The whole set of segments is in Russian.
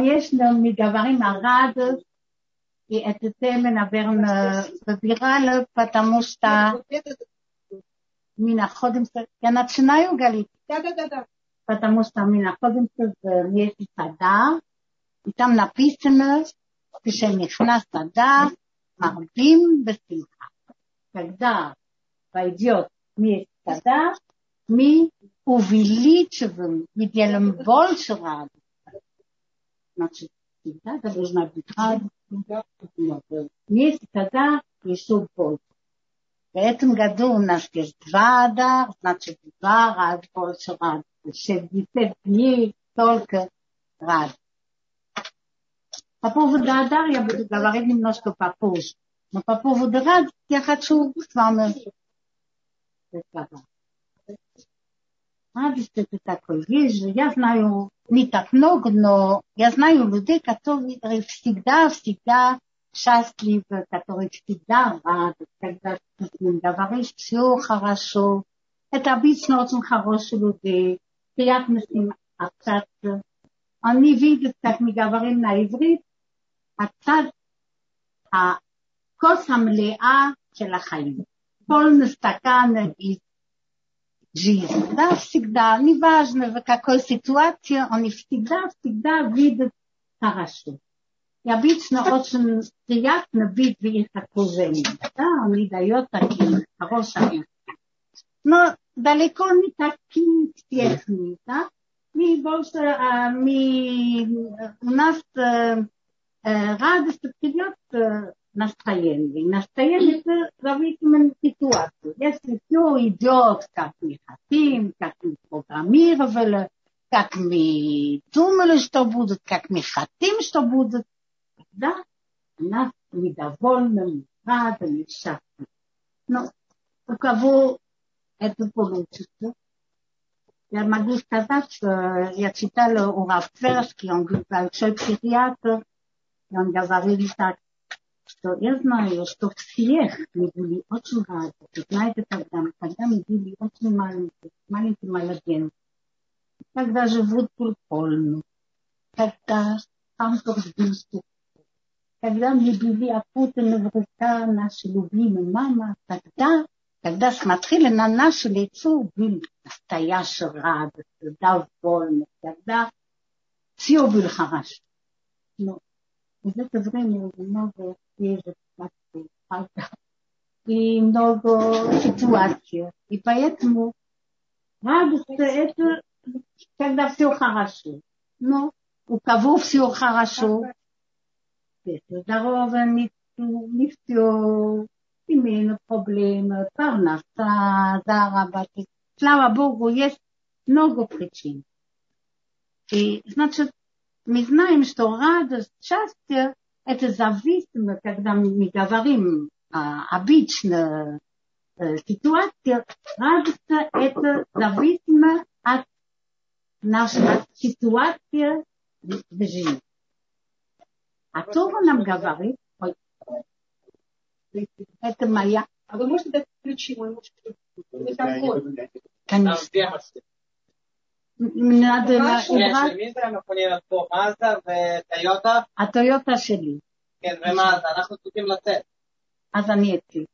конечно, мы говорим о радости, и эта тема, наверное, выбирала, потому что мы находимся... Я начинаю говорить? Да. Потому что мы находимся в месте Адар, и там написано, כשנכנס Адар, מרבים בשמחה. Когда войдет месяц Адар, мы увеличиваем, мы делаем больше радости. Значит, всегда должна быть радость. Месяц Адар еще больше. В этом году у нас есть 2 Адар, значит, 2 раз больше радости. 60 дней только радость. По поводу Адар я буду говорить немножко попозже. Но по поводу радости я хочу с вами рассказать. Радость это такой вещь. Я знаю не так много, но я знаю людей, которые всегда счастливы, которые всегда рады, когда ты с ним говоришь, все хорошо. Это обычно очень хорошие люди, приятно с ним общаться. Они видят, как мы говорим на иврит, הכוס המלאה של החיים. полный стакан из жизни. Да, всегда, неважно в какой ситуации, они всегда видят хорошо. И обычно очень приятно видеть в их окружении. Да, они дают такие хорошие. Но далеко не такие техники. Да? Мы больше, у нас радость придет настроение. Настроение это зависит от ситуации. Если все идет, как мы хотим, как мы программировали, как мы думали, что будет, как мы хотим, что будет, тогда у нас недовольны, рады, несчастны. Но у кого это получится? Я могу сказать, что я читала у Рав Тверский, он большой психиатр, и он говорил так, что я знаю, что всех мы были очень рады. Вы знаете, когда мы были очень маленькие младенцы, когда живут полно, когда там сбился, когда мы были опутаны в рука нашей любимой мамы, когда смотрели на наше лицо, были настоящие радости, довольны, когда все было хорошо. Но в это время много свежих фактов и много ситуаций. И поэтому радость это когда все хорошо. Но у кого все хорошо, здорово, не все, семейные проблемы, парноса, заработок. Слава Богу, есть много причин. И значит, мы знаем, что радость, счастье, это зависимо, когда мы говорим обычно ситуации, радость это зависимо от нашей ситуации в жизни. А Тора нам говорит, это моя. А вы можете дать ключи моему телефону? Конечно. надо הטויוטה שלי. כן, ומה זה? אנחנו צריכים לצאת. אז אני אצלי.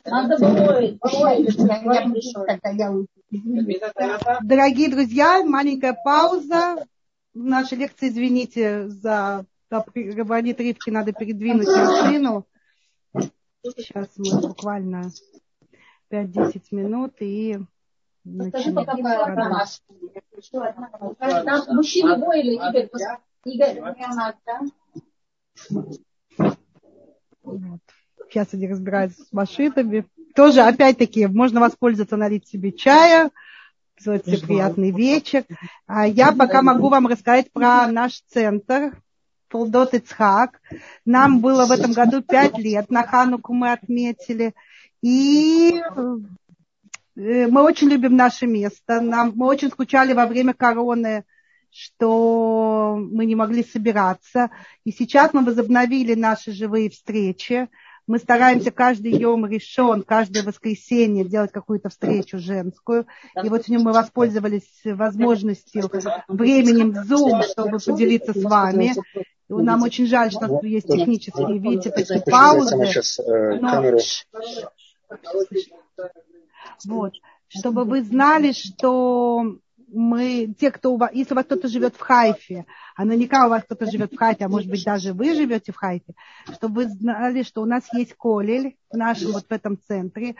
Дорогие друзья, маленькая пауза. Наша лекция, извините, говорит Ривке, надо передвинуть машину. Сейчас мы буквально 5-10 минут и Скажи, пока про нас. Мужчины боили, Игорь. Вот. Сейчас они разбираются с машинами. Тоже, опять-таки, можно воспользоваться, налить себе чая, сделать себе приятный вечер. А я пока могу вам рассказать про наш центр Толдот Ицхак. Нам было в этом году 5 лет, на Хануку мы отметили. И мы очень любим наше место. Мы очень скучали во время короны, что мы не могли собираться. И сейчас мы возобновили наши живые встречи. Мы стараемся каждый йом ришон, каждое воскресенье делать какую-то встречу женскую. И вот сегодня мы воспользовались возможностью, временем Zoom, чтобы поделиться с вами. И нам очень жаль, что у нас есть технические, видите, такие паузы. Но... Вот. Чтобы вы знали, что мы, те, кто у вас, если у вас кто-то живет в Хайфе, а наверняка у вас кто-то живет в Хайфе, а может быть даже вы живете в Хайфе, чтобы вы знали, что у нас есть колель в нашем вот в этом центре,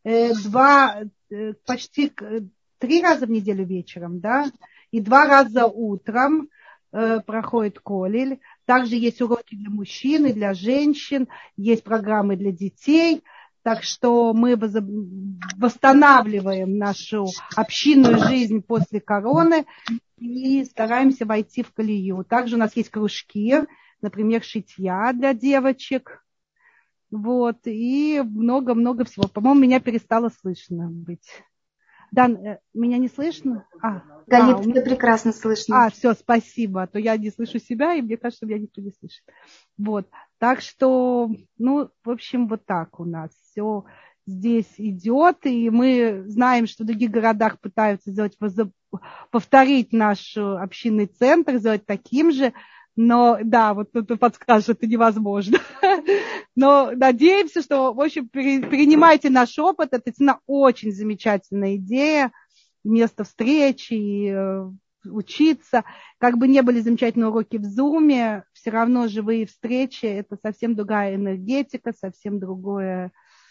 почти 3 раза в неделю вечером, да, и 2 раза утром проходит колель. Также есть уроки для мужчин и для женщин, есть программы для детей. Так что мы восстанавливаем нашу общинную жизнь после короны и стараемся войти в колею. Также у нас есть кружки, например, шитья для девочек. Вот, и много-много всего. По-моему, меня перестало слышно быть. Дан, меня не слышно? Да, нет, тебя прекрасно слышно. Все, спасибо. А то я не слышу себя, и мне кажется, меня никто не слышит. Вот. Так что, в общем, вот так у нас все здесь идет. И мы знаем, что в других городах пытаются повторить наш общинный центр, сделать таким же. Но, да, вот тут подскажешь, это невозможно. Но надеемся, что, в общем, перенимайте наш опыт. Это действительно очень замечательная идея. Место встречи и учиться. Как бы не были замечательные уроки в Zoom, все равно живые встречи – это совсем другая энергетика, совсем другая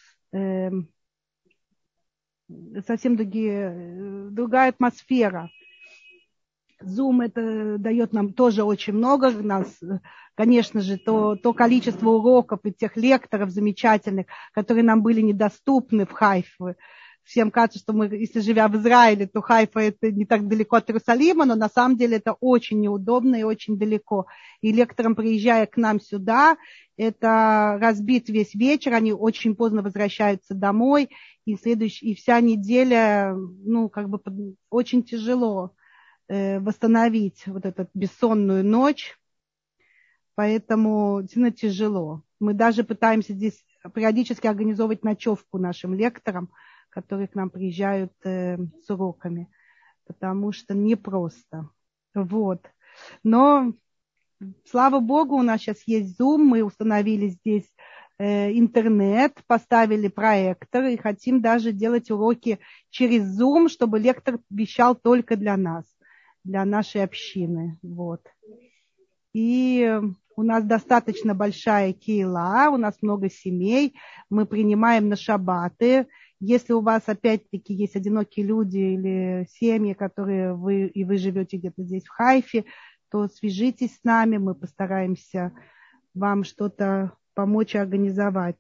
атмосфера. Zoom это дает нам тоже очень много. Нас, конечно же, то количество уроков и тех лекторов замечательных, которые нам были недоступны в Хайфе. Всем кажется, что мы, если живя в Израиле, то Хайфа это не так далеко от Иерусалима, но на самом деле это очень неудобно и очень далеко. И лекторам, приезжая к нам сюда, это разбит весь вечер, они очень поздно возвращаются домой, и вся неделя, очень тяжело восстановить вот эту бессонную ночь, поэтому действительно тяжело. Мы даже пытаемся здесь периодически организовывать ночевку нашим лекторам, которые к нам приезжают с уроками, потому что непросто. Вот. Но, слава Богу, у нас сейчас есть Zoom, мы установили здесь интернет, поставили проектор и хотим даже делать уроки через Zoom, чтобы лектор вещал только для нас, для нашей общины. Вот. И у нас достаточно большая кейла, у нас много семей, мы принимаем на шаббаты. Если у вас, опять-таки, есть одинокие люди или семьи, которые вы живете где-то здесь в Хайфе, то свяжитесь с нами, мы постараемся вам что-то помочь организовать.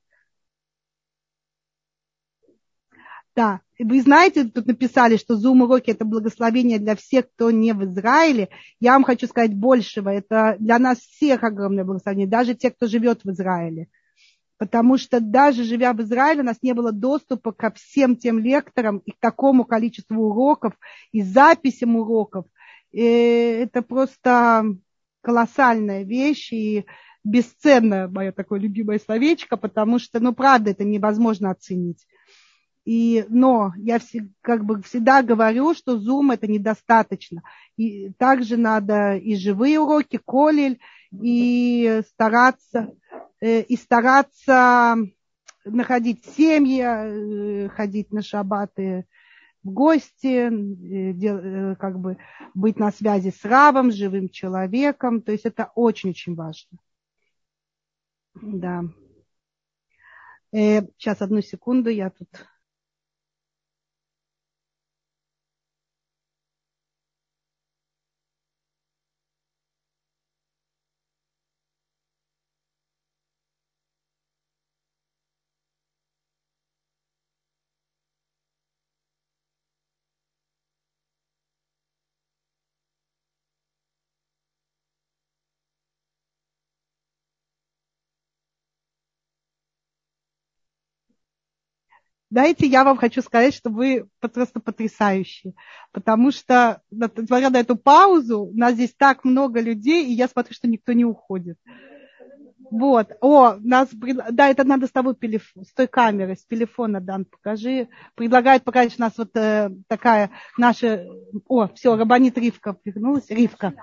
Да, вы знаете, тут написали, что Zoom-уроки – это благословение для всех, кто не в Израиле. Я вам хочу сказать большего. Это для нас всех огромное благословение, даже те, кто живет в Израиле. Потому что даже живя в Израиле, у нас не было доступа ко всем тем лекторам и к такому количеству уроков, и записям уроков. И это просто колоссальная вещь и бесценное мое такое любимое словечко, потому что, правда, это невозможно оценить. Но я всегда говорю, что Zoom это недостаточно. И также надо и живые уроки, колель, и стараться находить семьи, ходить на шаббаты в гости, быть на связи с равом, живым человеком. То есть это очень-очень важно. Да. Сейчас, одну секунду, я тут... Знаете, я вам хочу сказать, что вы просто потрясающие, потому что, несмотря на эту паузу, у нас здесь так много людей, и я смотрю, что никто не уходит. Вот. Да, это надо с тобой с той камеры, с телефона, Дан, покажи. Предлагает показать, у нас вот такая наша... все, Рабанит Ривка вернулась. Ривка.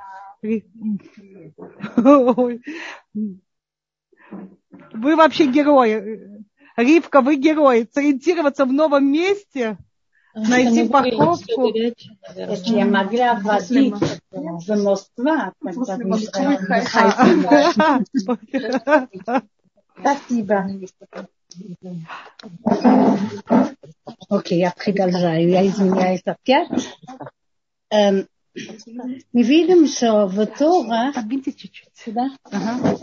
Вы вообще герои. Ривка, вы герои. Сориентироваться в новом месте, найти парковку. Если я могла водить в Москву, спасибо. Окей, я продолжаю. Я извиняюсь опять. Мы видим, что в Торах... Подвиньте чуть-чуть. Сюда? Ага.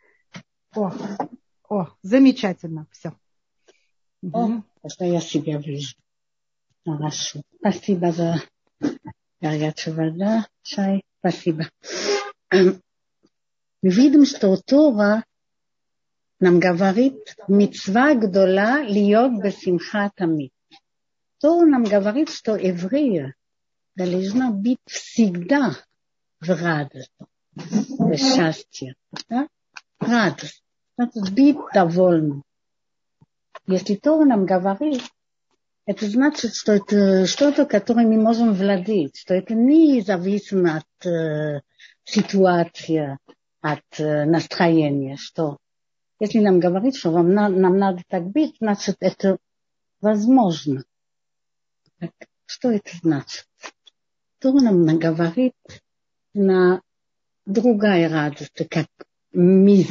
Замечательно. Все. Это я себя вижу. Хорошо. Спасибо за горячую воду, чай. Спасибо. Мы видим, что Тора нам говорит мицва гдола льет бесимха тамид. Тора нам говорит, что евреи должны быть всегда в радости, в счастье. Да? Радость. Значит, быть довольным. Если Тора нам говорит, это значит, что это что-то, которое мы можем владеть, что это не зависимо от ситуации, от настроения, что если нам говорит, что нам надо так быть, значит, это возможно. Так, что это значит? Тора нам говорит на другая радость, как мы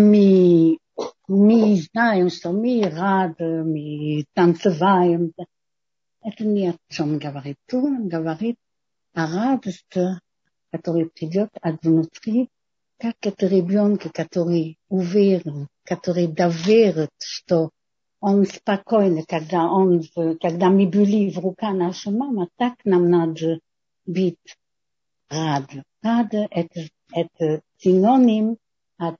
знаем, что мы рады, мы танцеваем. Это не о чем говорит. Тора нам говорит о радости, которая придет от внутри, как это ребенка, который уверен, который доверит, что он спокойно, когда мы были в руках нашей мамы, так нам надо быть рады. Рада это синоним от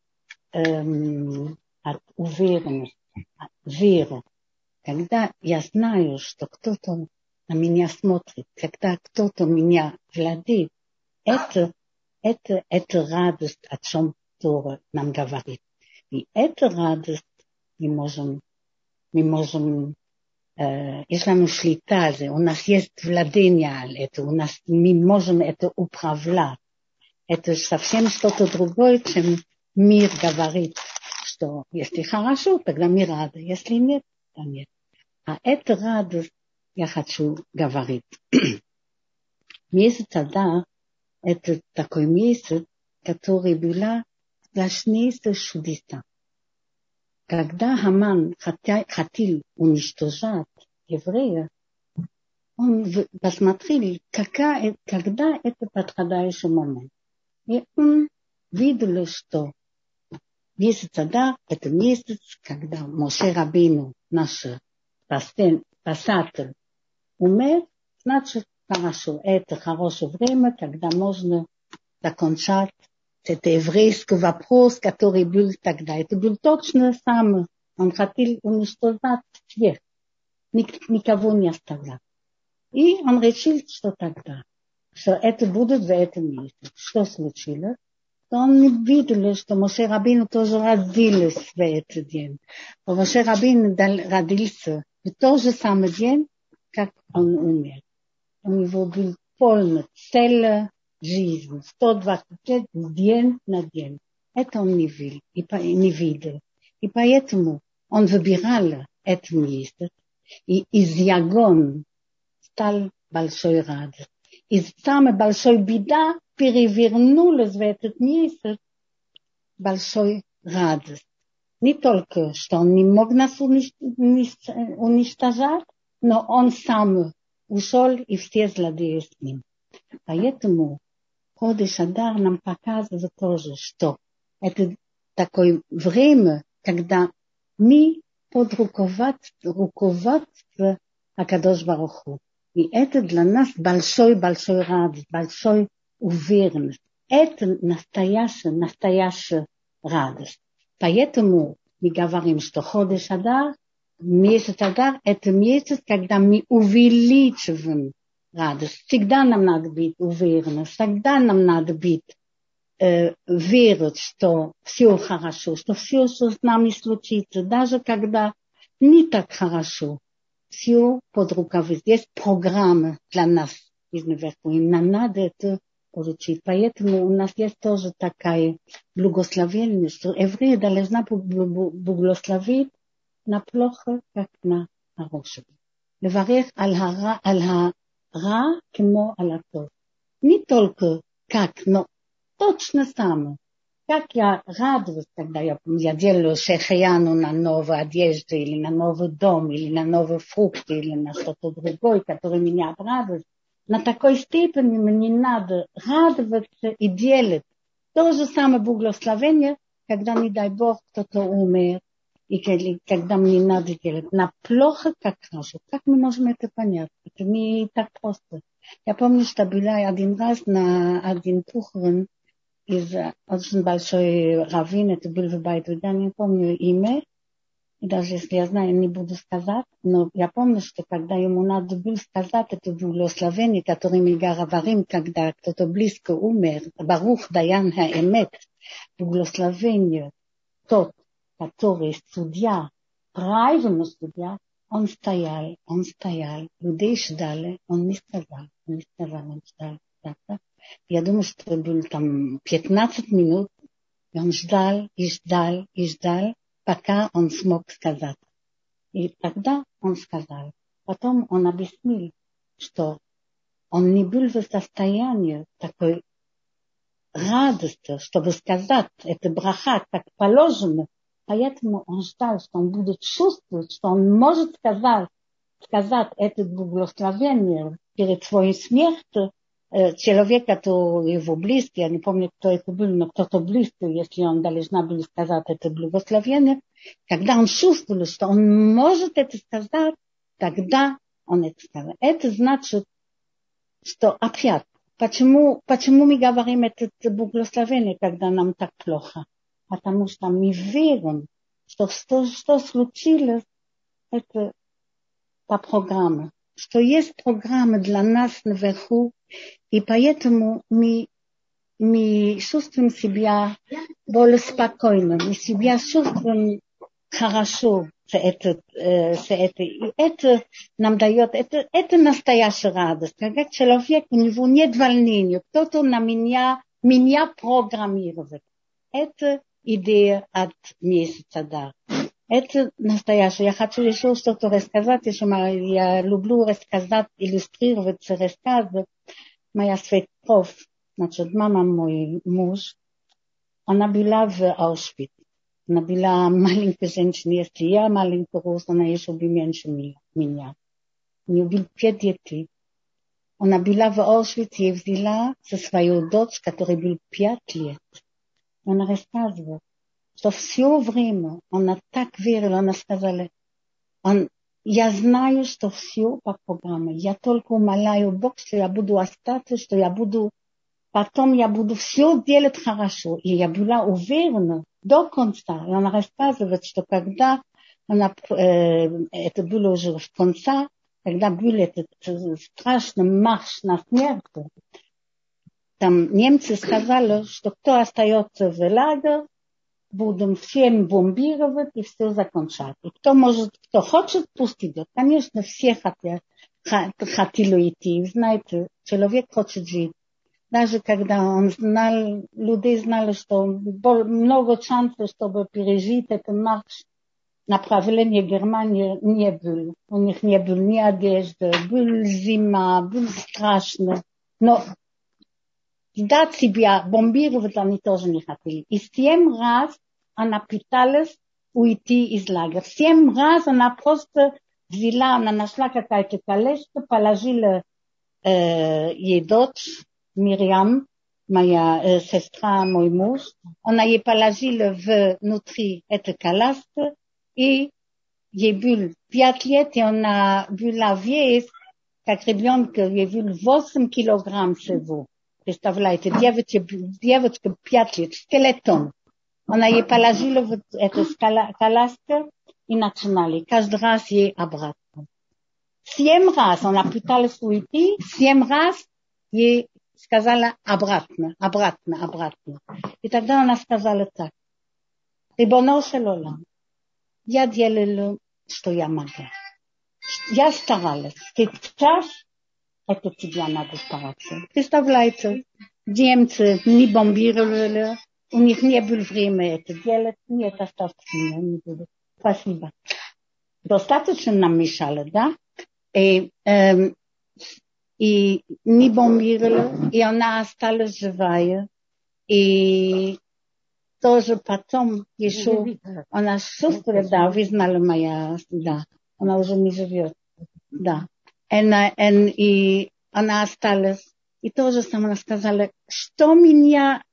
уверенности, от веры. Когда я знаю, что кто-то на меня смотрит, когда кто-то меня владеет, это радость, о чем Тора нам говорит. И эту радость мы можем есть нам шлита, у нас есть владение, мы можем это управлять. Это совсем что-то другое, чем мир говорит, что если хорошо, тогда мы рады, если нет, то нет. А эту радость я хочу говорить. Месяц Адар – это такой месяц, который была страшнейшая чудеса. Когда Хаман хотел уничтожать евреев, он посмотрел, когда это подходящий момент. И он видел, что месяц Адар – это месяц, когда Моше Рабейну, наш спасатель, умер, значит, хорошо. Это хорошее время, когда можно закончить этот еврейский вопрос, который был тогда. Это был точно самое. Он хотел уничтожать всех. Никого не оставлять. И он решил, что тогда, что это будет в этом месяце. Что случилось? Он не видел, что Моше Рабейну тоже родился в этот день. Моше Рабейну родился в тот же самый день, как он умер. У него был полный, целая жизнь, 120 лет, день на день. Это он не видел. И поэтому он выбирал это место, и из Ягон стал большой радость. Из самой большой беды перевернулась в этот месяц большой радость. Не только, что он не мог нас уничтожать, но он сам ушел, и все злодеи с ним. Поэтому Ходеш Адар нам показывает тоже, что это такое время, когда мы под руководством Акадош Барух Ху. И это для нас большой радость, большой уверенность. Это настоящая радость. Поэтому мы говорим, что Ходеш Адар, месяц Адар, это месяц, когда мы увеличиваем радость. Всегда нам надо быть уверенным, всегда нам надо быть верят, что все хорошо, что все, что с нами случится, даже когда не так хорошо, все под рукой. Есть программа для нас из наверху, и нам надо это получить. Поэтому у нас есть тоже такая благословение, что евреи должны благословить на плохо, как на хорошее. לברך על הרע כמו על הטוב. Не только как, но точно самое. Как я радуюсь, когда я делаю шехаяну на новую одежду, или на новый дом, или на новые фрукты, или на что-то другое, которое меня обрадует. На такой степени мне надо радоваться и делать то же самое благословение, когда, не дай Бог, кто-то умер, и когда мне надо делать. На плохо, как хорошо. Как мы можем это понять? Это не так просто. Я помню, что была один раз на один похорон из очень большой раввин, это был в Байт-Юда, я не помню имя, и даже если я знаю, не буду сказать, но я помню, что когда ему надо было сказать это благословение, которое мы говорим, когда кто-то близко умер, Барух Даян Хаэмет, благословение тот, который судья, правильный судья, он стоял, люди ждали, он не сказал, он ждал. Я думаю, что было там 15 минут, и он ждал, пока он смог сказать. И тогда он сказал. Потом он объяснил, что он не был в состоянии такой радости, чтобы сказать это браха, как положено. Поэтому он ждал, что он будет чувствовать, что он может сказать это благословение перед своей смертью. Человек, который его близкий, я не помню, кто это был, но кто-то близкий, если он должна была сказать это благословение, когда он чувствовал, что он может это сказать, тогда он это сказал. Это значит, что опять, почему мы говорим это благословение, когда нам так плохо? Потому что мы верим, что случилось, это по программе. Что есть программа для нас наверху, и поэтому мы чувствуем себя более спокойно, мы себя чувствуем хорошо, и это нам дает, это настоящая радость. Когда человек, у него нет волнения, кто-то на меня программирует. Это идея от месяца, да. Это настоящее. Я хочу еще что-то рассказать. Я люблю рассказать, иллюстрировать рассказы. Моя свекровь, значит, мама мой муж, она была в Аушвиц. Она была маленькая женщина. Если я маленький рост, она еще меньше меня. У нее было 5 детей. Она была в Аушвиц и взяла со своей дочь, которой было 5 лет. Она рассказывала, что все время она так верила, она сказала, я знаю, что все по программе. Я только умоляю Бога, что я буду остаться, что потом я буду все делать хорошо. И я была уверена до конца. И она рассказывает, что когда это было уже в конце, когда был этот страшный марш на смерть, там немцы сказали, что кто остается в лагере, будем всем бомбировать и все закончать. И кто хочет, пусть идет. Конечно, все хотели идти. Знаете, человек хочет жить. Даже когда он знал, люди знали, что много шансов, чтобы пережить этот марш, направление Германии не было. У них не было ни одежды, была зима, было страшно. Но сдать себя, бомбировать они тоже не хотели. И 7 раз она пыталась уйти из лагеря. 7 раз она просто взяла, она нашла какая-то колечко, положила ей дочь, Мириам, моя сестра, мой муж. Она ей положила внутри эту коляску, и ей было 5 лет, и она была вес, как ребенка, ей было 8 килограмм всего. Представляете, девочка 5 лет, скелетон. Она ей положила вот эту коляску и начинали. Каждый раз ей обратно. 7 раз она пыталась уйти, 7 раз ей сказала обратно. И тогда она сказала так. Рибоно шель олам, я делала, что я могла. Я старалась. Сейчас это тебя надо стараться. Представляете, немцы не бомбировали, у них не было времени это делать. Нет, оставьте меня, не буду. Спасибо. Достаточно нам мешало, да? И не бомбировали, и она осталась живая. И тоже потом еще она чувствовала, да, вы знали моя, да, она уже не живет, да. И она осталась, и тоже сама сказала, что меня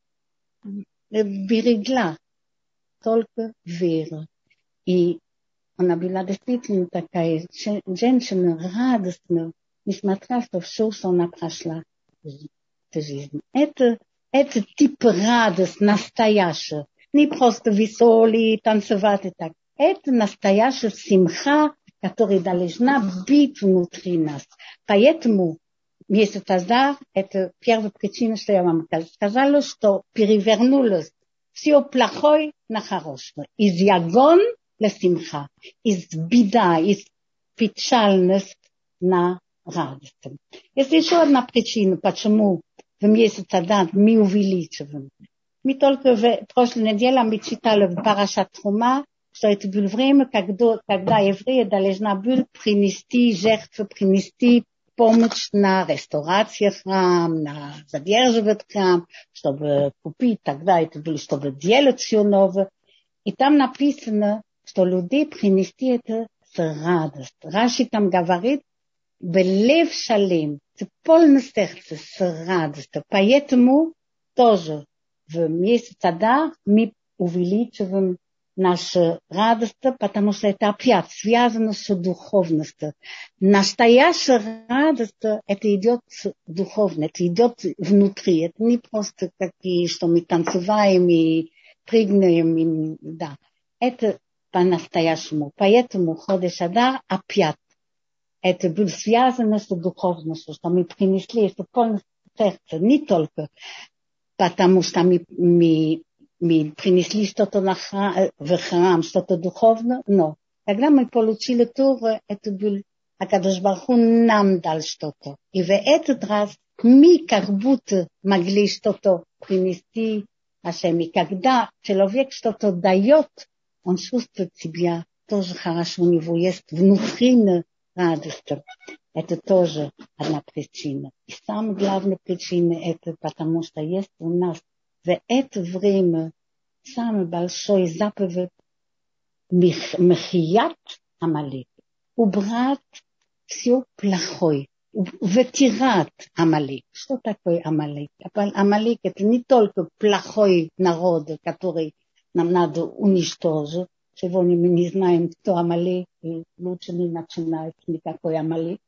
берегла, только вера. И она была действительно такая женщина, радостная, несмотря на все, что она прошла в жизни. Это тип радость настоящая. Не просто веселый, танцевать и так. Это настоящая симха, которая должна быть внутри нас. Поэтому месяц назад, это первая причина, что я вам сказала, что перевернулось все плохое на хорошее. Из ягон на симха, из беда, из печальность на радость. Есть еще одна причина, почему в месяц Адар мы увеличиваем. Мы только в прошлой неделе мы читали в Парашат Трума, что это было время, когда евреи должны были принести жертву, принести помощь на реставрацию храма, на задерживать храм, чтобы купить, тогда это было, чтобы делать все новое. И там написано, что люди принести это с радостью. Раши там говорит, «Белев шалим», это полное сердце с радостью. Поэтому тоже в месяц Адар мы увеличиваем нашу радость, потому что это опять связано с духовностью. Настоящая радость, это идет духовно, это идет внутри. Это не просто такие, что мы танцеваем и прыгаем, да. Это по-настоящему. Поэтому Ходеш Адар опять. Это было связано с духовностью, что мы принесли, что полное сердце, не только потому, что мы принесли что-то в храм, что-то духовное, но когда мы получили Тору, это был Акадош Барух Ху нам дал что-то. И в этот раз мы как будто могли что-то принести Ашем. И когда человек что-то дает, он чувствует себя тоже хорошо, у него есть внутренняя радость. Это тоже одна причина. И самая главная причина это потому, что есть у нас в это время самый большой заповедь Мехият Амалик. Убрать все плохое. Вытирать Амалик. Что такое Амалик? Амалик это не только плохой народ, который нам надо уничтожить. Сегодня мы не знаем, кто Амалик, и лучше не начинать никакой Амалик.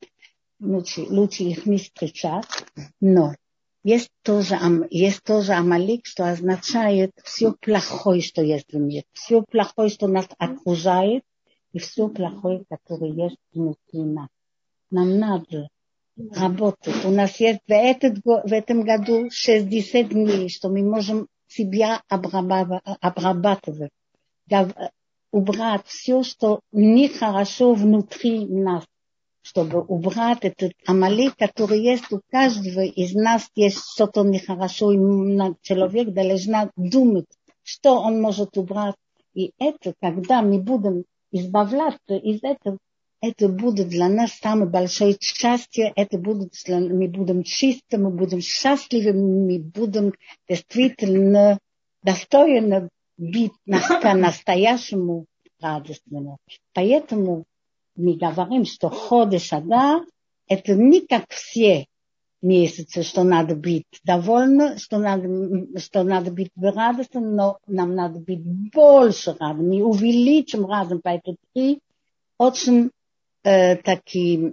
Лучше их не встречать. Но есть тоже Амалик, что означает все плохое, что есть в мире. Все плохое, что нас окружает, и все плохое, которое есть внутри нас. Нам надо работать. У нас есть в этом году 60 дней, что мы можем себя обрабатывать. Убрать все, что нехорошо внутри нас, чтобы убрать этот Амалик, который есть у каждого из нас, есть что-то нехорошо, и человек должен думать, что он может убрать. И это, когда мы будем избавляться из этого, это будет для нас самое большое счастье, мы будем чисты, мы будем счастливы, мы будем действительно достойны быть по-настоящему радостными. Поэтому мы говорим, что Ходеш Адар это не как все месяцы, что надо быть довольны, что надо быть радостным, но нам надо быть больше радостным. Мы увеличим радость по этой три очень такие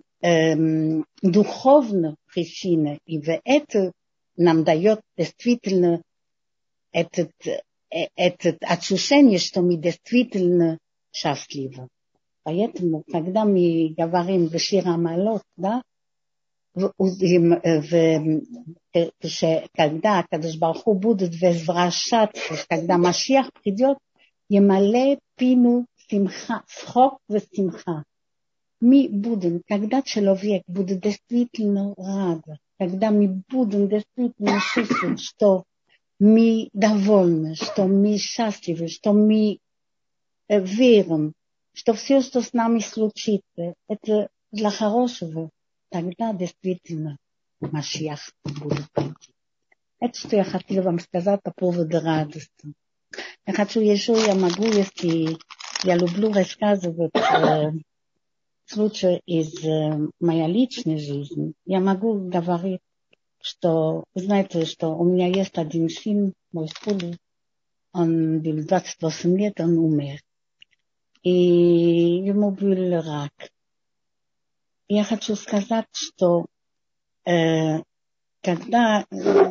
духовные причины. И это нам дает действительно это ощущение, что мы действительно счастливы. Поэтому, когда мы говорим в Шир Амалот, да, когда Акадош Барух Ху будет возвращаться, когда Машиах придет, Емале пину симха, схок в симха. Мы будем, когда человек будет действительно рад, когда мы будем действительно чувствовать, что мы довольны, что мы счастливы, что мы верим, что все, что с нами случится, это для хорошего, тогда действительно Машиах будет прийти. Это что я хотела вам сказать по поводу радости. Я хочу еще, я могу, если я люблю рассказывать случаи из моей личной жизни, я могу говорить, что, вы знаете, что у меня есть один сын, мой сын, он был 28 лет, он умер. И ему был рак. Я хочу сказать, что когда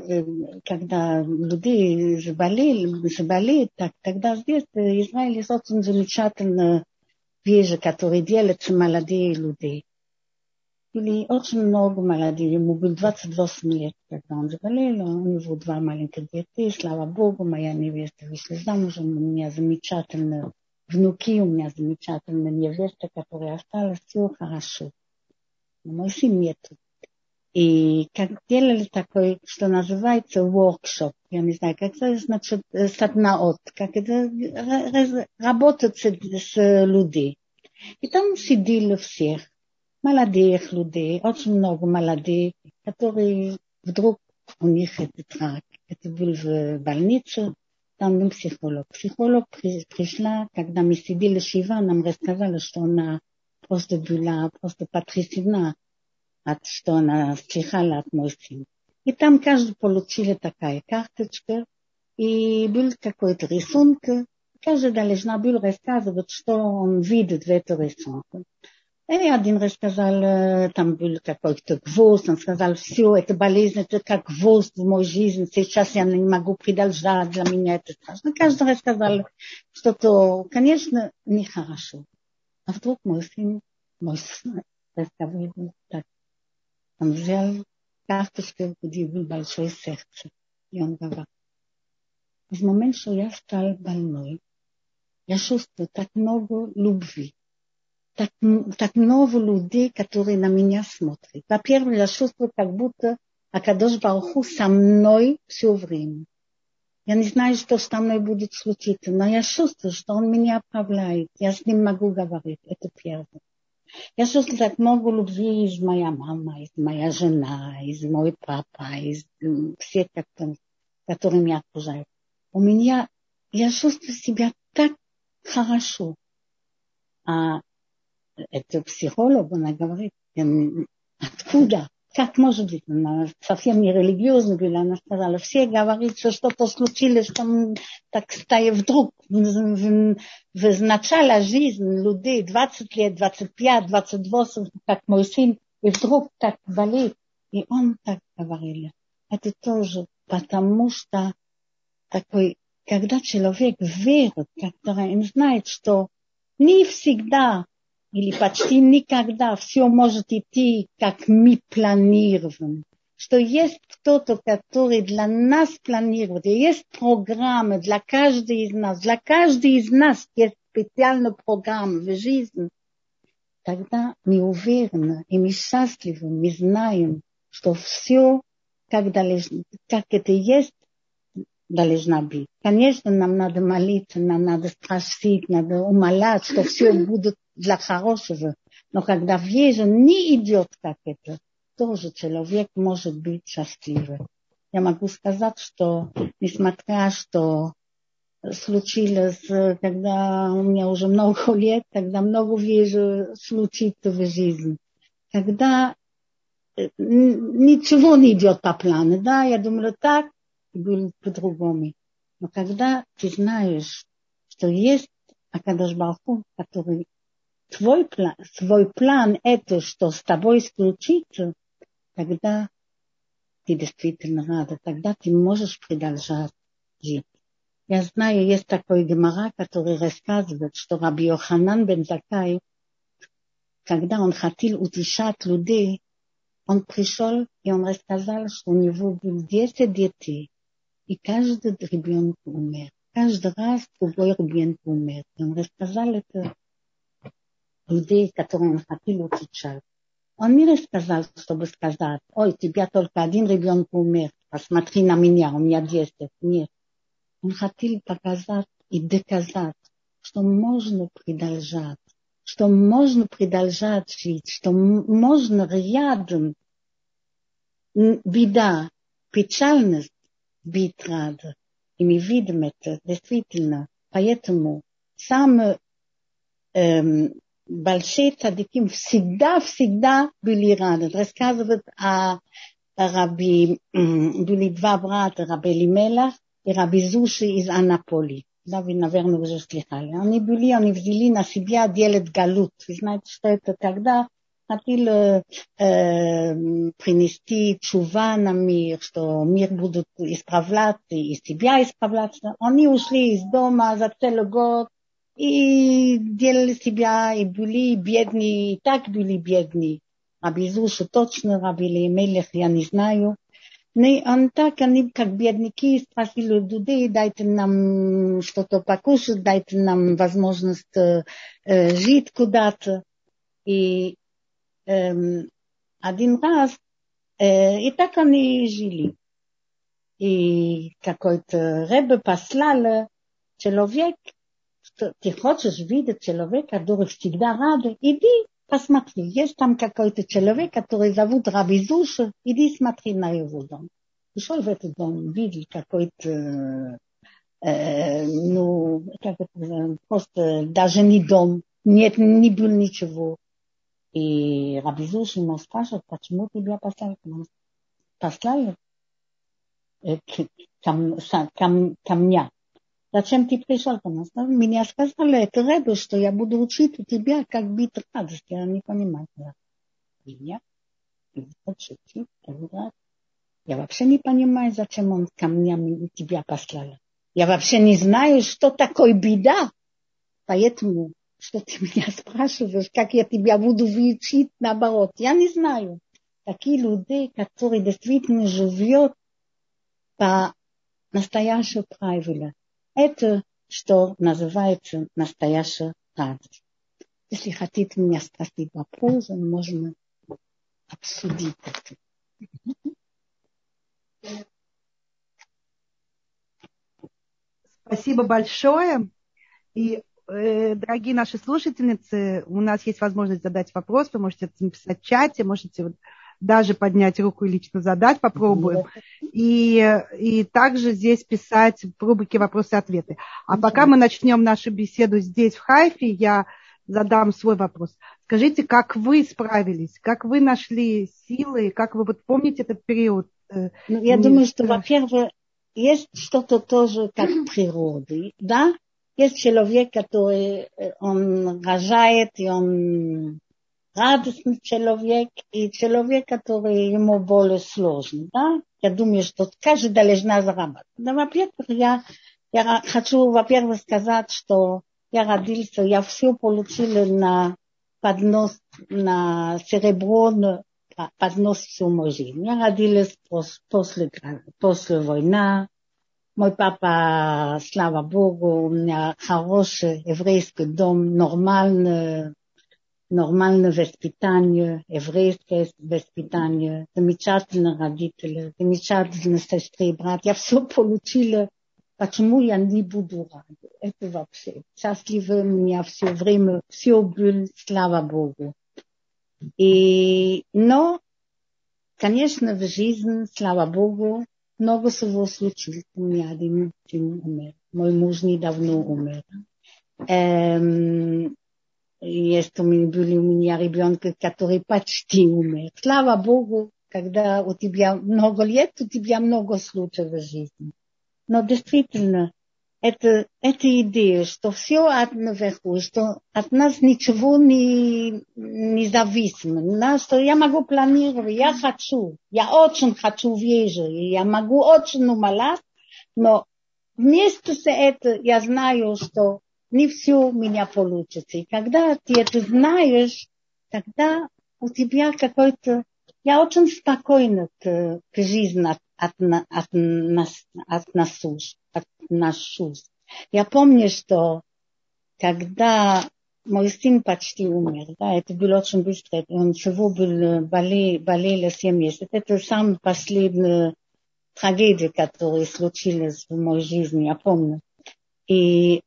люди заболели, так тогда здесь в Израиле есть очень замечательные вещи, которые делаются молодые люди. Или очень много молодых, ему было 28 лет, когда он заболел, у него 2 маленьких детей, слава Богу, моя невеста вышла замуж, у меня замечательные внуки, у меня замечательная невеста, которая осталась, все хорошо. Но мой сын нету. И как делали такой, что называется workshop, я не знаю, как это значит, саднаот, как это работать с людьми. И там сидели всех, молодых людей, очень много молодых, которые вдруг у них этот рак. Это был в больнице, там был психолог. Психолог пришла, когда мы сидели шива, нам рассказала, что она просто была просто потрясена, что она слыхала от моего сына. И там каждый получил такая карточка, и был какой-то рисунок. Каждый должна был рассказывать, что он видит в этом рисунке. И один рассказал, там был какой-то гвоздь, он сказал, все, это болезнь, это как гвоздь в моей жизни, сейчас я не могу продолжать, для меня это страшно. Каждый рассказал что-то, конечно, нехорошо. А вдруг мой сын рассказывает так. Он взял карточку, где было большое сердце, и он говорит, в момент, что я стал больной, я чувствую так много любви. Так много людей, которые на меня смотрят. Во-первых, я чувствую, как будто Акадош Барух Ху со мной все время. Я не знаю, что со мной будет случиться, но я чувствую, что он меня отправляет. Я с ним могу говорить. Это первое. Я чувствую так много любви из моей мамы, из моей жены, из моего папы, из всех, которые меня окружают. Я чувствую себя так хорошо. Это психолог, она говорит, откуда? Как может быть? Она совсем не религиозна была, она сказала, все говорят, что что-то случилось, что так стало вдруг, в начале жизни людей 20 лет, 25, 28, как мой сын, и вдруг так болеет. И он так говорил. Это тоже потому, что такой, когда человек верит, когда он знает, что не всегда или почти никогда все может идти, как мы планируем. Что есть кто-то, который для нас планирует. И есть программы для каждого из нас. Для каждого из нас есть специальная программа в жизни. Тогда мы уверены и мы счастливы, мы знаем, что все, как это есть, должна быть. Конечно, нам надо молиться, нам надо просить, надо умолять, что все будет для хорошего. Но когда вера не идет как это, тоже человек может быть счастливым. Я могу сказать, что несмотря что случилось, когда у меня уже много лет, когда много вижу случится в жизни, когда ничего не идет по плану, да, я думала так, было по-другому. Но когда ты знаешь, что есть Акадош Барух Ху, который свой план это, что с тобой случится, тогда ты действительно рада, тогда ты можешь продолжать жить. Я знаю, есть такой гемара, который рассказывает, что Раби Йоханан бен Заккай, когда он хотел утешать людей, Он пришел, и он рассказал, что у него было 10 детей. И каждый ребенок умер. Каждый раз другой ребенок умер. И он рассказал это людей, которым он хотел учить. Он не рассказал, чтобы сказать, ой, у тебя только один ребенок умер, посмотри на меня, у меня 10. Нет. Он хотел показать и доказать, что можно продолжать, жить, что можно рядом беда, печальность быть рада. И мы видим это действительно. Поэтому самые большие цадиким всегда были рады. Рассказывают о раби, были два брата, раби Элимелах и раби Зуши из Анаполи. Да, вы, наверное, уже слыхали. Они взяли на себя делать галут. Вы знаете, что это когда хотели принести чува на мир, что мир будет исправляться и себя исправляться. Они ушли из дома за целый год и делали себя, и были бедные, и так были бедные. Раби Зуши точно, раби Элимелех, я не знаю. Он так, они как бедняки спросили у людей, дайте нам что-то покушать, дайте нам возможность жить куда-то. И один раз, и так они жили. И какой-то ребе послал человек, что ты хочешь видеть человека, который всегда рад, иди посмотри, есть там какой-то человек, который зовут Раби Зуши, иди смотри на его дом. Пришел в этот дом, видел какой-то, просто даже не дом, нет, не было ничего. И Раби Зуши ему спрашивает, почему тебя послали? Послали ко мне. Зачем ты пришел ко мне? Меня сказали, это ребе, что я буду учить у тебя, как быть радость. Я не понимаю. Меня? Я вообще не понимаю, зачем он ко мне тебя послал. Я вообще не знаю, что такое беда. Поэтому, что ты меня спрашиваешь, как я тебя буду учить, наоборот. Я не знаю. Такие люди, которые действительно живут по настоящему правилу. Это, что называется настоящая радость. Если хотите меня спросить вопрос, можно обсудить это. Спасибо большое. И, дорогие наши слушательницы, у нас есть возможность задать вопрос. Вы можете это написать в чате, можете даже поднять руку и лично задать, попробуем. И также здесь писать в рубрике «Вопросы-ответы». А пока мы начнем нашу беседу здесь, в Хайфе, я задам свой вопрос. Скажите, как вы справились, как вы нашли силы, как вы вот помните этот период? Я думаю, что, во-первых, есть что-то тоже как природы, да? Есть человек, который он рожает, и он радостный человек, и человек, который ему более сложный, да? Я думаю, что каждый должна зарабатывать. Но, во-первых, я хочу, во-первых, сказать, что я родился, я все получила на поднос, на серебро, поднос всю мою жизнь. Я родилась после войны. Мой папа, слава Богу, у меня хороший еврейский дом, нормальное воспитание, еврейское воспитание, замечательные родители, замечательные сестры и братья. Я все получила. Почему я не буду рада? Это вообще. Счастливо у меня все время, все было, слава Богу. Но, конечно, в жизни, слава Богу, много всего случилось. У меня один умер. Мой муж недавно умер. Есть у меня ребенок, который почти умер. Слава Богу, когда у тебя много лет, у тебя много случаев в жизни. Но действительно, это идея, что все от наверху, что от нас ничего не зависимо, что я могу планировать, я очень хочу верить, я могу очень умолять, но вместо этого я знаю, что не все у меня получится. И когда ты это знаешь, тогда у тебя какой-то Я очень спокойно к жизни отношусь. Я помню, что когда мой сын почти умер, да, это было очень быстро, он всего болел 7 месяцев. Это самая последняя трагедия, которая случилась в моей жизни, я помню. И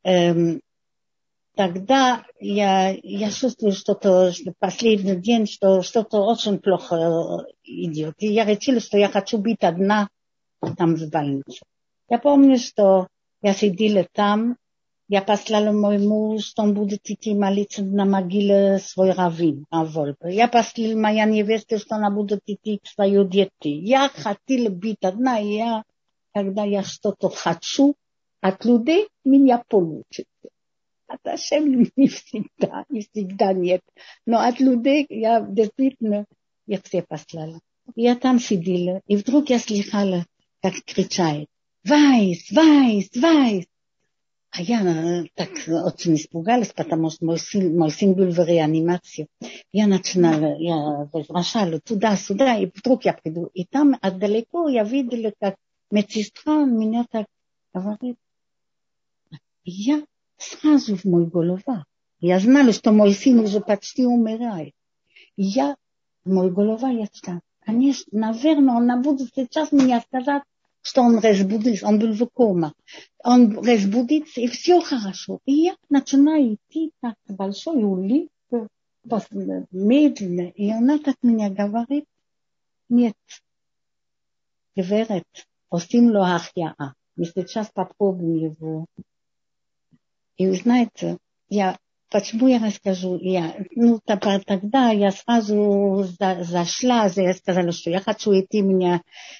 тогда я чувствую, что последний день, что что-то очень плохо идет. И я решила, что я хочу быть одна там в больнице. Я помню, что я сидела там, я послала мой муж, что он будет идти молиться на могиле свой раввин, Равольба. Я послала моя невеста, что она будет идти к своей дети. Я хотела быть одна, и когда я что-то хочу от людей, меня получится. От Ашем не всегда нет. Но от людей я действительно их все послала. Я там сидела, и вдруг я слыхала, как кричает: «Вайс, Вайс, Вайс!» А я так очень испугалась, потому что мой сын был в реанимации. Я возвращала туда-сюда, и вдруг я приду. И там отдалеко я видела, как медсестра меня так говорит. И я сразу в мою голову. Я знала, что мой сын уже почти умирает. И в мою голову я сказала: конечно, наверное, он будет сейчас меня сказать, что он разбудится, он был в коме. Он разбудится, и все хорошо. И я начинаю идти так большой улыбкой, медленно. И она так меня говорит: нет, говорит, עושים לו החייאה. Мы сейчас попробуем его. И вы знаете, почему я расскажу? Тогда я сразу зашла, я сказала, что я хочу идти, меня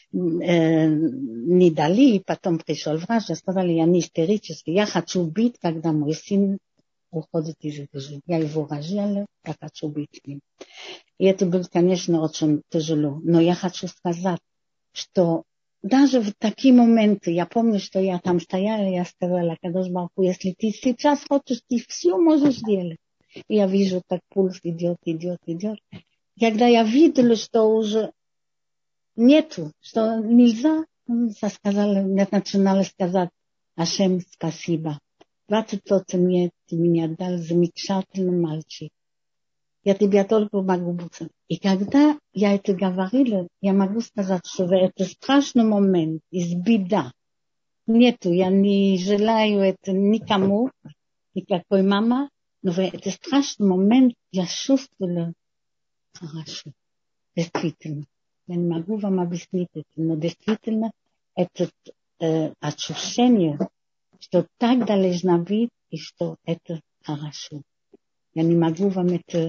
не дали, потом пришел врач, я сказала, я не истерически, я хочу быть, когда мой сын уходит из этой жизни. Я его рожала, я хочу быть с ним. И это было, конечно, очень тяжело. Но я хочу сказать, что даже в такие моменты, я помню, что я там стояла, я сказала: Кадош Барух Ху, если ты сейчас хочешь, ты все можешь делать. И я вижу, как пульс идет. Когда я видела, что уже нету, что нельзя, я начинала сказать: Ашем, спасибо. 28 лет ты мне дал замечательный мальчик. Я тебя только могу быть. И когда я это говорила, я могу сказать, что это страшный момент, из беда. Нету, я не желаю это никому, никакой мама, но в этот страшный момент я чувствовала хорошо. Действительно. Я не могу вам объяснить это, но действительно это ощущение, что так должно быть, и что это хорошо. Я не могу вам это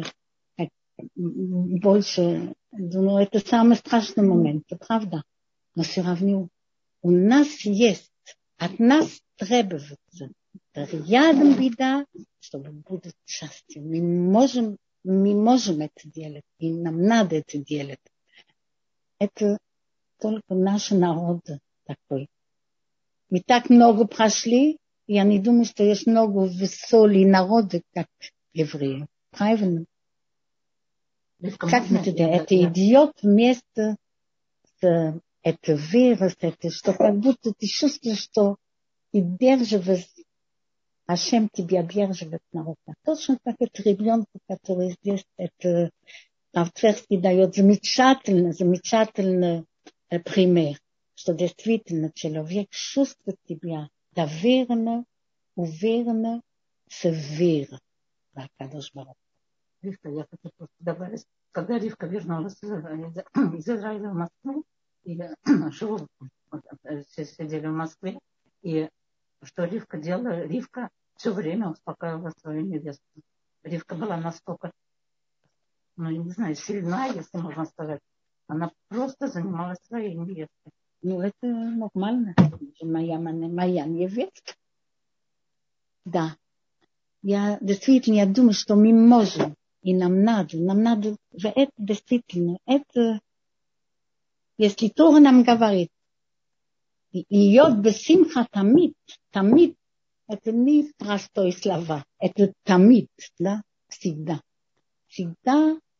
больше, думаю, это самый страшный момент, это правда. Но все равно у нас есть, от нас требуется рядом беда, чтобы будет счастье. Мы можем это делать, и нам надо это делать. Это только наш народ такой. Мы так много прошли, я не думаю, что есть много веселых народов, как евреи. Правильно? Как это идет вместе с этой верой, что как будто ты чувствуешь, что ты держишь, Ашем тебя держит на руках. Точно как это ребенку, который здесь, это Равтверский дает замечательный пример, что действительно человек чувствует тебя доверенно, уверенно, с верой в Кадош Барух Ху. Ривка, я хочу просто добавить, когда Ривка вернулась из Израиля в Москву, и сидели в Москве, и что Ривка делала? Ривка все время успокаивала свою невесту. Ривка была настолько, я не знаю, сильна, если можно сказать. Она просто занималась своей невестой. Это нормально. Моя невестка. Да. Я думаю, что мы можем. И нам надо, это действительно, это, если Тора нам говорит, ее бесимха тамид, это не простое слова, это тамид, да, всегда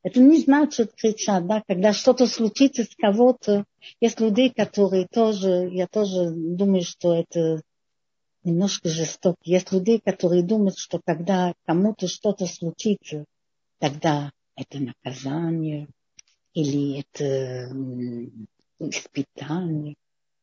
Это не значит кричать, да, когда что-то случится с кого-то. Есть люди, которые тоже, я тоже думаю, что это немножко жестоко. Есть люди, которые думают, что когда кому-то что-то случится, тогда это наказание или это испытание.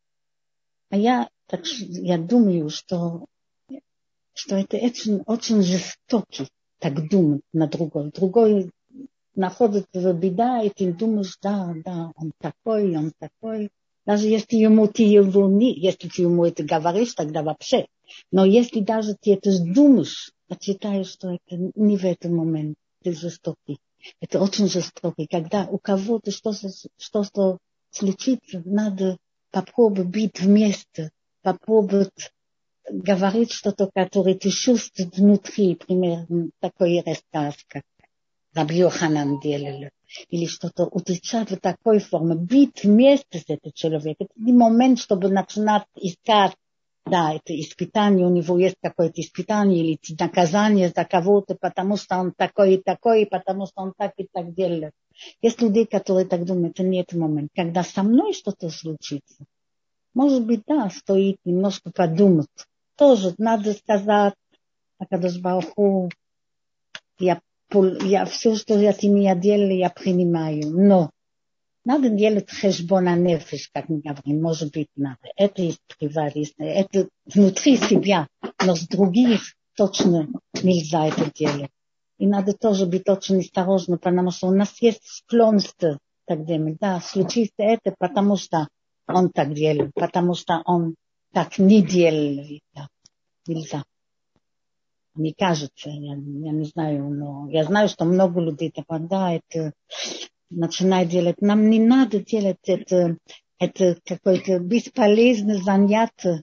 А я думаю, что это очень жестоко так думать на другой. Другой находится в беда, и ты думаешь, да, он такой. Даже если если ты ему это говоришь, тогда вообще. Но если даже ты это думаешь, я считаю, что это не в этот момент, это жестокий. Это очень жестокий. Когда у кого-то что-то случится, надо попробовать быть вместе, попробовать говорить что-то, которое ты чувствуешь внутри, примерно такой рассказ, как Раби Йоханан делали, или что-то утечать в такой форме, быть вместе с этим человеком. Это не момент, чтобы начинать искать, да, это испытание, у него есть какое-то испытание или наказание за кого-то, потому что он такой и такой, потому что он так и так делает. Есть люди, которые так думают, это не этот момент. Когда со мной что-то случится, может быть, да, стоит немножко подумать. Тоже надо сказать, Акадош Барух Ху, я все, что ты мне делали, я принимаю. Но надо делать хэшбона нефеш, как мы говорим, может быть, надо. Это есть приварисное, это внутри себя, но с других точно нельзя это делать. И надо тоже быть очень осторожным, потому что у нас есть склонность так делать. Да, случится это, потому что он так делал, потому что он так не делал. Да, нельзя. Мне кажется, я не знаю, но я знаю, что много людей попадают, начинают делать. Нам не надо делать это какое-то бесполезное занятие,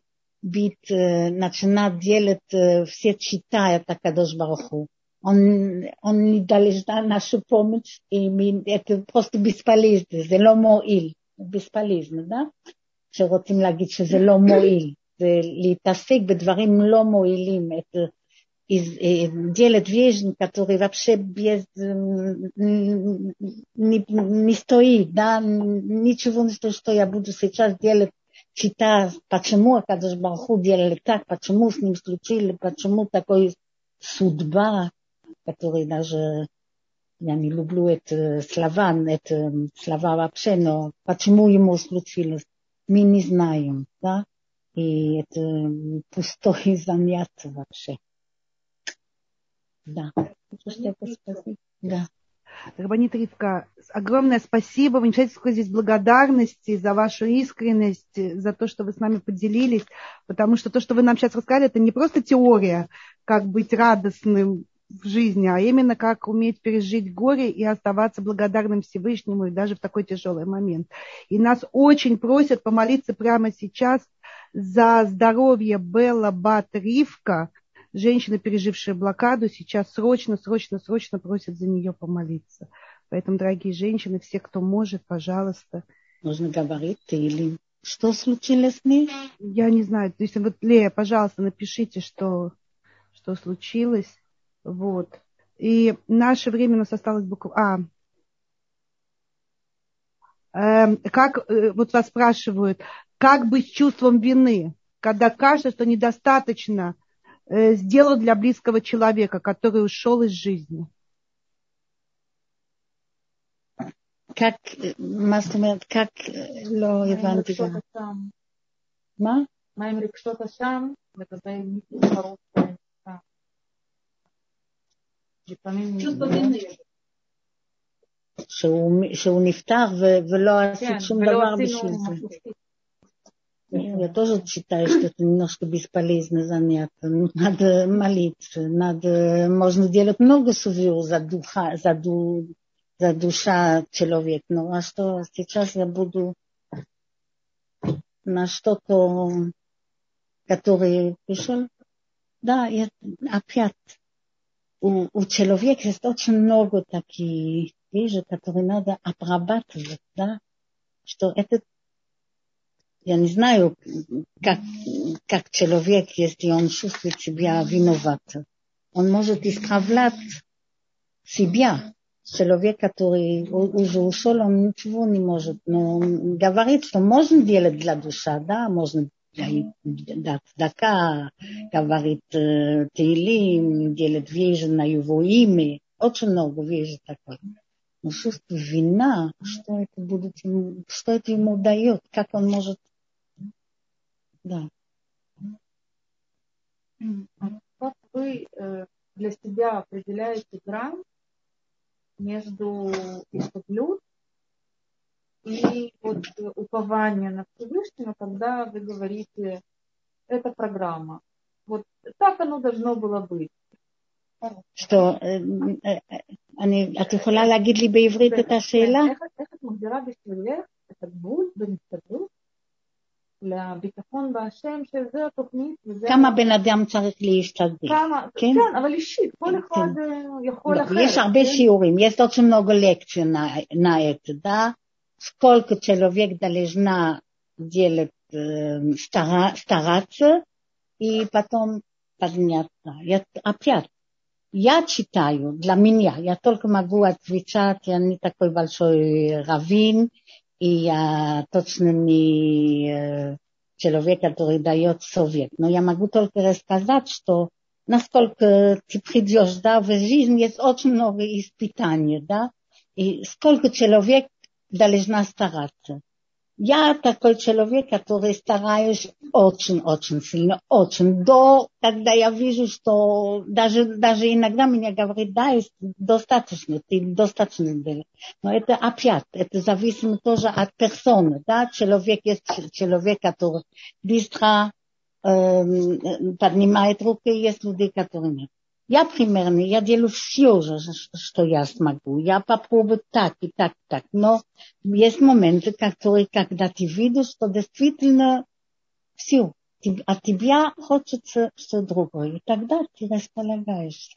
начинать делать, все читают Акадош Барух Ху. Он не должен нашу помощь, и это просто бесполезно, זה לא מועיל, бесполезно, да? שרוצים להגיד שזה לא מועיל, זה להתעסק בדברים לא מועילים, делать вещи, которые вообще не стоит, да, ничего не стоит, что я буду сейчас делать, читать, почему Акадош Барух Ху делали так, почему с ним случилось, почему такой судьба, который даже, я не люблю это слова вообще, но почему ему случилось, мы не знаем, да, и это пустое занятие вообще. Да. Да. Рабанит Ривка, огромное спасибо. Вы не знаете, сколько здесь благодарности за вашу искренность, за то, что вы с нами поделились. Потому что то, что вы нам сейчас рассказали, это не просто теория, как быть радостным в жизни, а именно как уметь пережить горе и оставаться благодарным Всевышнему и даже в такой тяжелый момент. И нас очень просят помолиться прямо сейчас за здоровье Белла Бат Ривка, женщина, пережившая блокаду, сейчас срочно просят за нее помолиться. Поэтому, дорогие женщины, все, кто может, пожалуйста. Можно говорить или что случилось с ней? Я не знаю. То есть, вот, Лея, пожалуйста, напишите, что случилось. Вот. И наше время у нас осталось буквально... вот вас спрашивают, как быть с чувством вины, когда кажется, что недостаточно сделал для близкого человека, который ушел из жизни. Как, לא הבנתי גם. מה? מה עם רגשות אשם לגבי מישהו קרוב למשפחה? לפעמים שהוא נפטר ולא עשית שום דבר בשביל זה. Я тоже считаю, что это немножко бесполезно занятие. Надо молиться, можно делать много сувью за душа человека. Ну, а что сейчас я буду на что-то, которое пришел? Да, опять у человека есть очень много таких вещей, которые надо обрабатывать, да, что это я не знаю, как человек, если он чувствует себя виноватым. Он может исправлять себя, человек, который уже ушел, он ничего не может. Но он говорит, что можно делать для души, да, можно дать дака, говорит Теилим, делать вещи на его имя. Очень много вещей такой. Но чувство вина, что это ему дает, как он может... Да. Как вы для себя определяете грань между иступлют и вот упование на Всевышнего, когда вы говорите, это программа. Вот так оно должно было быть. Что, את יכולה להגיד לי בעברית את השאלה? איך את מגדירה בשבילך את הגבול בין הסתברות לביטחון בהשם, שזה התוכנית וזה... כמה בן אדם צריך להשתדל? כן, אבל אישית, כל אחד יכול אחרת. יש הרבה שיעורים, есть очень много лекций на это, да? Сколько человек должна делать, стараться и потом подняться. Опять, я читаю для меня, я только могу отвечать, я не такой большой раввин, и я точно не человек, который дает совет. Но я могу только рассказать, что насколько ты придешь, да, в жизнь есть очень много испытаний, да, и сколько человек должна стараться. Я такой человек, который стараюсь очень сильно, очень. Когда я вижу, что даже иногда меня говорит, да, достаточно, ты достаточно делаешь. Но это опять, это зависит тоже от персоны, да. Человек есть человек, который быстро поднимает руки, есть люди, которые нет. Я примерно, я делаю все, что я смогу. Я попробую так и так, так. Но есть моменты, которые, когда ты видишь, что действительно все, от тебя хочется что другое. И тогда ты располагаешься.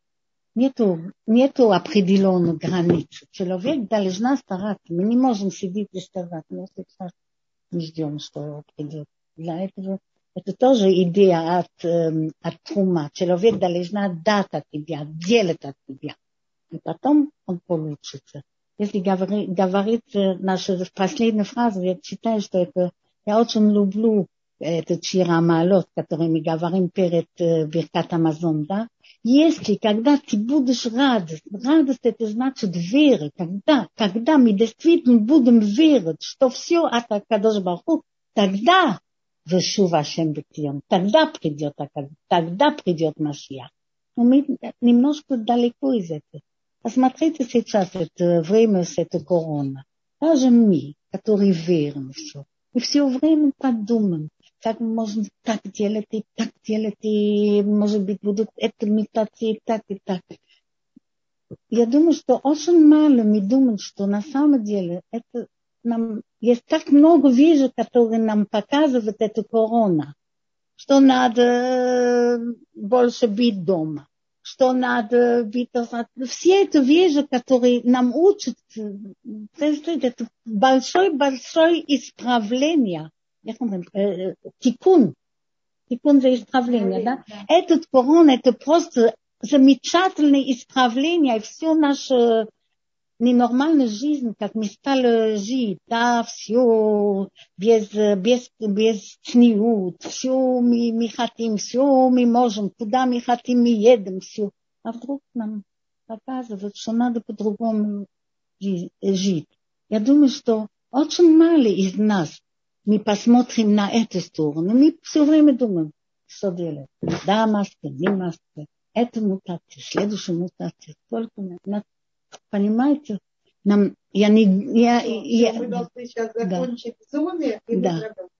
Нету определенной границы. Человек должен стараться. Мы не можем сидеть и стараться. Мы сейчас не ждем, что придет. Для этого это тоже идея от Трума. Человек должен дать от тебя, делать от тебя. И потом он получится. Если говорить нашу последнюю фразу, я считаю, что это... Я очень люблю этот шир המעלות, который мы говорим перед Биркат Амазон, да? Если, когда ты будешь радость это значит вера, когда мы действительно будем верить, что все от Акадош Барух Ху, тогда ושוב השם בציון. тогда придет Машиах. Но мы немножко далеко из этого. Посмотрите сейчас это время с этой короной. Даже мы, которые верим в все, и все время подумаем, как можно так делать, и может быть будут это метаться и так, и так. Я думаю, что очень мало мы думаем, что на самом деле это нам есть так много вещей, которые нам показывают эту корону, что надо больше быть дома, что надо быть... Все эти вещи, которые нам учат, это большое исправление. Тикун за исправление, да? Этот корона, это просто замечательное исправление, и все наше... ненормальная жизнь, как мы стали жить, да, все без цниут, все мы хотим, все мы можем, куда мы хотим, мы едем, все. А вдруг нам показывают, что надо по-другому жить. Я думаю, что очень мало из нас мы посмотрим на эту сторону, мы все время думаем, что делать. Да, маска, не маска, это мутация, следующая мутация, только на понимаете, нам, мы должны сейчас закончить в зуме. Да.